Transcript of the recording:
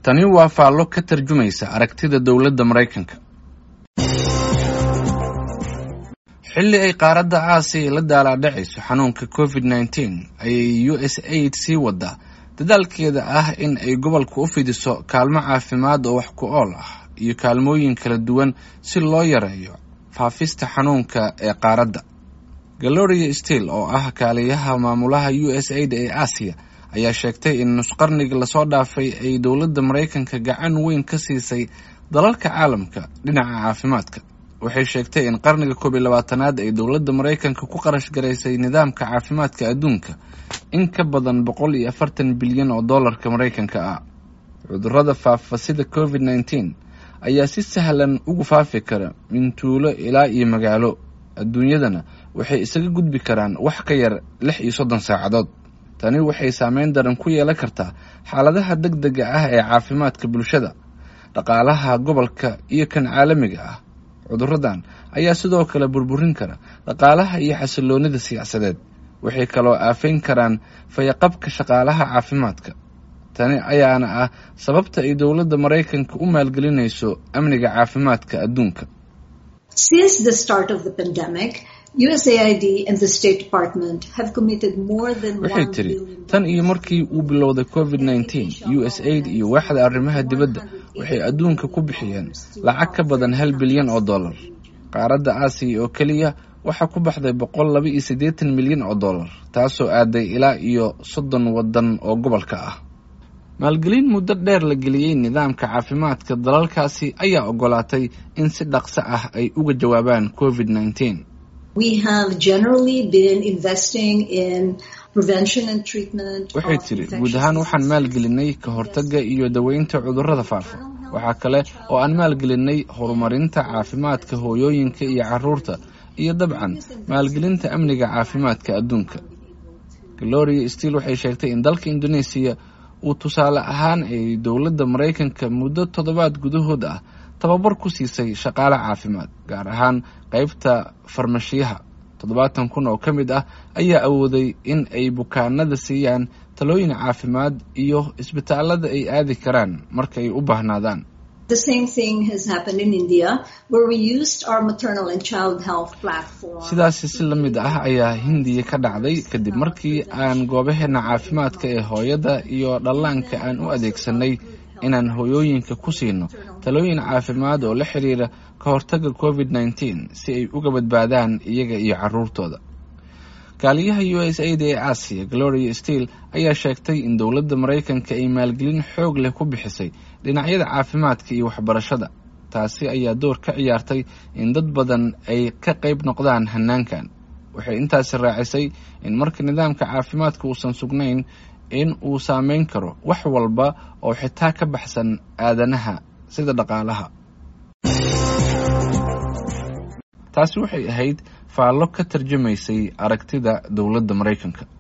Tani waa faallo ka tarjumaysa aragtida dowladda Mareykanka. Xilli ay qaaradda Aasiya la daalaa-dhacayso xanuunka COVID-19 ayay USAID sii wadaa dadaalkeeda ah in ay gobolka u fidiso kaalmo caafimaad oo wax ku ool ah iyo kaalmooyin kala duwan si loo yareeyo faafista xanuunka ee qaaradda. Gloria Steele oo ah kaaliyaha maamulaha USAID ee Aasiya ayaa sheegtay in nusqarniga lasoo dhaafay ay dowladda Mareykanka gacan weyn ka siisay dalalka caalamka dhinaca caafimaadka. Waxay sheegtay in qarniga 21aad ay dowladda Mareykanka ku qarash garaysay nidaamka caafimaadka adduunka in ka badan 140 bilyan oo dollarka Mareykanka ah. Cudurrada faafa sida COVID-19 ayaa si sahlan ugu faafi kara min tuulo ilaa iyo magaalo. Adduunyadana waxay isaga gudbi karaan wax ka yar 36 saacadood. Tani waxay saameyn daran ku yeelan kartaa xaaladaha degdega ah ee caafimaadka bulshada, dhaqaalaha gobolka iyo kan caalamiga ah. Cudurradan ayaa sidoo kale burburin kara dhaqaalaha iyo xasilloonida siyaasadeed. Waxay kaloo aafeyn karaan fayaqabka shaqaalaha caafimaadka. Tani ayaana ah sababta ay dowladda Mareykanka u maalgelinayso amniga caafimaadka adduunka. Since the start of the pandemic, USAID and the State Department have committed more than $1 billion. Tan iyo markii uu bilowday COVID-19, USAID iyo waaxda arrimaha dibadda waxay adduunka ku bixiyeen lacag ka badan $1 bilyan oo dollar. Qaaradda Aasiya oo kaliya waxa ku baxday $182 milyan oo dollar, taasoo aaday ilaa iyo 30 wadan oo gobolka ah. Maalgelin muddo dheer la geliyay nidaamka caafimaadka dalalkaasi ayaa ogolaatay in si dhaqso ah ay uga jawaabaan COVID-19. We have generally been investing in prevention and treatment. Waxay tiri guud ahaan waxaan maalgelinay ka hortagga iyo daweynta cudurrada faafa. Waxa kale oo aan maalgelinay horumarinta caafimaadka hooyooyinka iyo carruurta iyo dabcan maalgelinta amniga caafimaadka adduunka. Gloria Steele waxay sheegtay in dalka Indonesia uu tusaale ahaan ay dowladda Mareykanka muddo 7 gudahood ah tababar ku siisay shaqaale caafimaad, gaar ahaan qaybta farmashiyaha. 70,000 oo ka mid ah ayaa awooday in ay bukaanada siiyaan talooyin caafimaad iyo isbitaalada ay aadi karaan marka ay u baahnaadaan. The same thing has happened in India, where we used our maternal and child health platform. Sidaas si la mid ah ayaa Hindiya ka dhacday kadib markii aan goobaheena caafimaadka ee hooyada iyo dhallaanka aan u adeegsanay inaan hooyooyinka ku siino talooyin caafimaad oo la xiriira ka hortagga COVID-19 si ay uga badbaadaan iyaga iyo carruurtooda. Kaaliyaha USAID ee Aasiya, Gloria Steele, ayaa sheegtay in dowladda Mareykanka ay maalgelin xoog leh ku bixisay dhinacyada caafimaadka iyo waxbarashada. Taasi ayaa door ka ciyaartay in dad badan ay ka qayb noqdaan hanaankan. Waxay intaasi raacisay in marka nidaamka caafimaadka uusan sugnayn in uu saameyn karo wax walba oo xitaa ka baxsan aadanaha sida dhaqaalaha. Taasi waxay ahayd faallo ka tarjumaysay aragtida dowladda Mareykanka.